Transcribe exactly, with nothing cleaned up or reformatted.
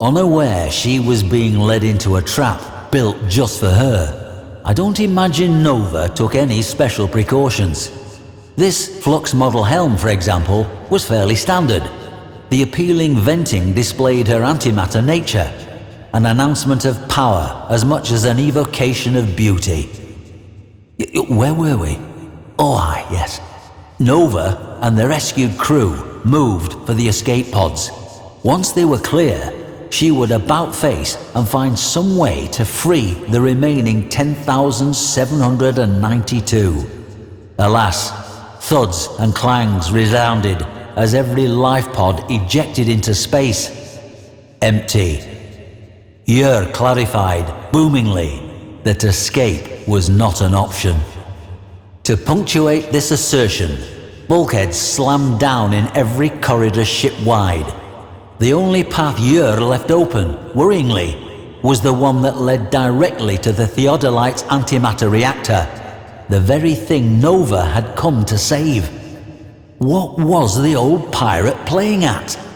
Unaware she was being led into a trap built just for her, I don't imagine Nova took any special precautions. This Flux model helm, for example, was fairly standard. The appealing venting displayed her antimatter nature, an announcement of power as much as an evocation of beauty. Where were we? Oh aye, yes. Nova and the rescued crew moved for the escape pods. Once they were clear, she would about-face and find some way to free the remaining ten thousand seven hundred ninety-two. Alas, thuds and clangs resounded as every life pod ejected into space. Empty. Yer clarified, boomingly, that escape was not an option. To punctuate this assertion, bulkheads slammed down in every corridor ship-wide. The only path Yer left open, worryingly, was the one that led directly to the Theodolite's antimatter reactor, the very thing Nova had come to save. What was the old pirate playing at?